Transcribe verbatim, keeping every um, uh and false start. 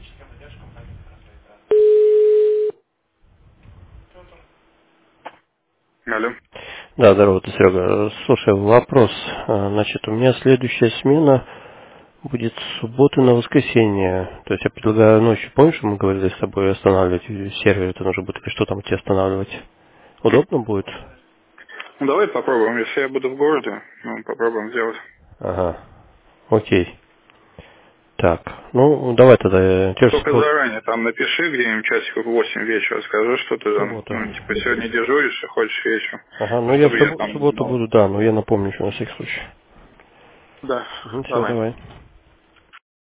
Алло. Да, здорово, ты, Серега. Слушай, вопрос. А, Значит, у меня следующая смена будет с субботы на воскресенье. То есть я предлагаю ночью, помнишь, мы говорили с тобой останавливать сервер, это нужно будет, или что там тебе останавливать? Удобно будет? Ну давай попробуем. Если я буду в городе, ну, попробуем сделать. Ага, окей. Так, ну давай тогда, э, теперь в Только субботу. заранее там напиши где-нибудь часиков в восемь вечера, скажи, что ты В там, субботу. ну, типа, сегодня дежуришь и хочешь вечером. Ага, Ну, ну я в чтобы я субботу, в там субботу знал. буду, да, но я напомню еще на всякий случай. Да, Угу, все, давай. давай.